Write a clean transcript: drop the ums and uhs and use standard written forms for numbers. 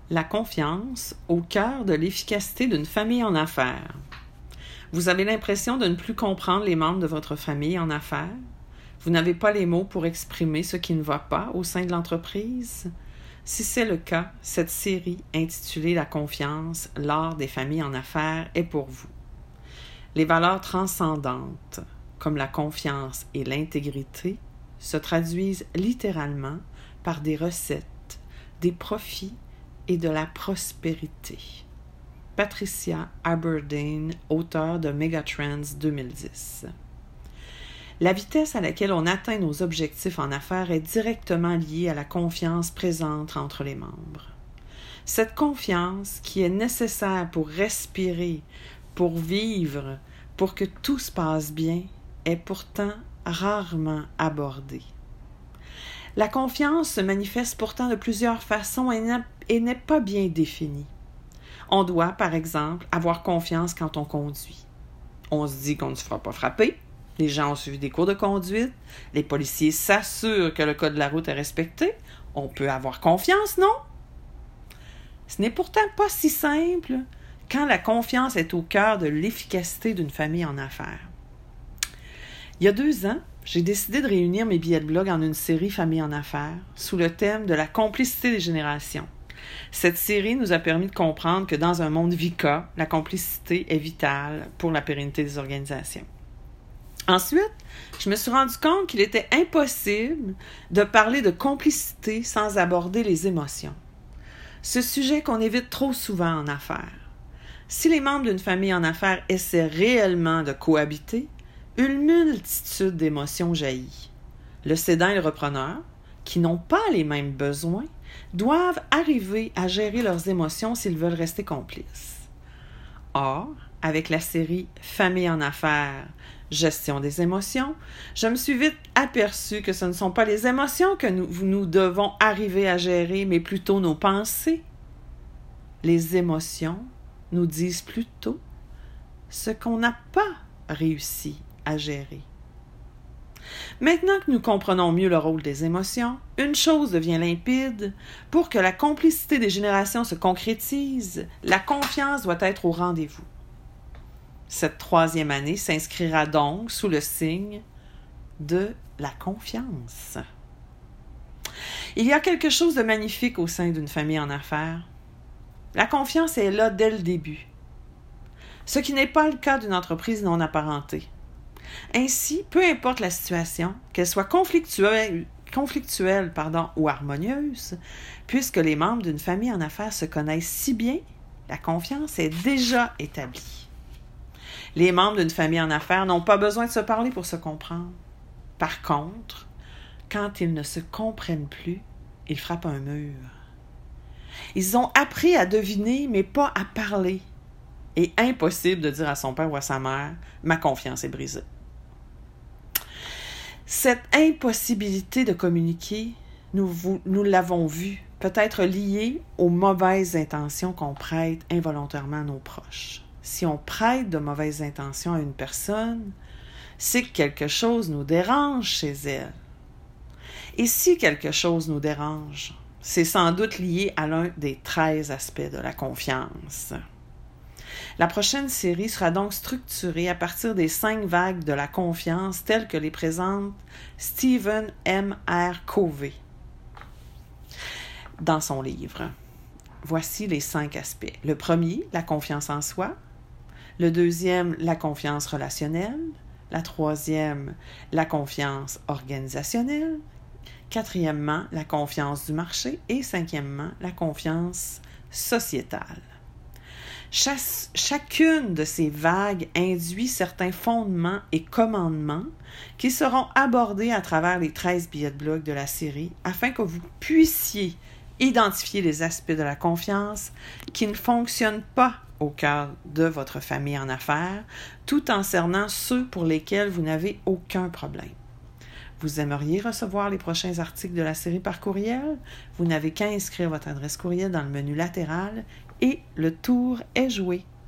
La confiance au cœur de l'efficacité d'une famille en affaires. Vous avez l'impression de ne plus comprendre les membres de votre famille en affaires? Vous n'avez pas les mots pour exprimer ce qui ne va pas au sein de l'entreprise? Si c'est le cas, cette série intitulée La confiance, l'art des familles en affaires est pour vous. Les valeurs transcendantes, comme la confiance et l'intégrité, se traduisent littéralement par des recettes, des profits et de la prospérité. Patricia Aberdeen, auteure de Megatrends 2010. La vitesse à laquelle on atteint nos objectifs en affaires est directement liée à la confiance présente entre les membres. Cette confiance qui est nécessaire pour respirer, pour vivre, pour que tout se passe bien, est pourtant rarement abordée. La confiance se manifeste pourtant de plusieurs façons et n'est pas bien définie. On doit, par exemple, avoir confiance quand on conduit. On se dit qu'on ne se fera pas frapper. Les gens ont suivi des cours de conduite. Les policiers s'assurent que le code de la route est respecté. On peut avoir confiance, non? Ce n'est pourtant pas si simple quand la confiance est au cœur de l'efficacité d'une famille en affaires. Il y a 2 ans, j'ai décidé de réunir mes billets de blog en une série Famille en affaires sous le thème de la complicité des générations. Cette série nous a permis de comprendre que dans un monde VICA, la complicité est vitale pour la pérennité des organisations. Ensuite, je me suis rendu compte qu'il était impossible de parler de complicité sans aborder les émotions. Ce sujet qu'on évite trop souvent en affaires. Si les membres d'une famille en affaires essaient réellement de cohabiter, une multitude d'émotions jaillit. Le cédant et le repreneur, qui n'ont pas les mêmes besoins, doivent arriver à gérer leurs émotions s'ils veulent rester complices. Or, avec la série Famille en affaires, gestion des émotions, je me suis vite aperçue que ce ne sont pas les émotions que nous devons arriver à gérer, mais plutôt nos pensées. Les émotions nous disent plutôt ce qu'on n'a pas réussi à gérer. Maintenant que nous comprenons mieux le rôle des émotions, une chose devient limpide. Pour que la complicité des générations se concrétise, la confiance doit être au rendez-vous. Cette 3e année s'inscrira donc sous le signe de la confiance. Il y a quelque chose de magnifique au sein d'une famille en affaires. La confiance est là dès le début, ce qui n'est pas le cas d'une entreprise non apparentée. Ainsi, peu importe la situation, qu'elle soit conflictuelle ou harmonieuse, puisque les membres d'une famille en affaires se connaissent si bien, la confiance est déjà établie. Les membres d'une famille en affaires n'ont pas besoin de se parler pour se comprendre. Par contre, quand ils ne se comprennent plus, ils frappent un mur. Ils ont appris à deviner, mais pas à parler. Et impossible de dire à son père ou à sa mère « Ma confiance est brisée ». Cette impossibilité de communiquer, nous l'avons vu, peut être liée aux mauvaises intentions qu'on prête involontairement à nos proches. Si on prête de mauvaises intentions à une personne, c'est que quelque chose nous dérange chez elle. Et si quelque chose nous dérange, c'est sans doute lié à l'un des 13 aspects de la confiance. La prochaine série sera donc structurée à partir des 5 vagues de la confiance telles que les présente Stephen M. R. Covey dans son livre. Voici les 5 aspects. Le premier, la confiance en soi. Le deuxième, la confiance relationnelle. La troisième, la confiance organisationnelle. Quatrièmement, la confiance du marché. Et cinquièmement, la confiance sociétale. Chacune de ces vagues induit certains fondements et commandements qui seront abordés à travers les 13 billets de blog de la série afin que vous puissiez identifier les aspects de la confiance qui ne fonctionnent pas au cœur de votre famille en affaires, tout en cernant ceux pour lesquels vous n'avez aucun problème. Vous aimeriez recevoir les prochains articles de la série par courriel? Vous n'avez qu'à inscrire votre adresse courriel dans le menu latéral et le tour est joué.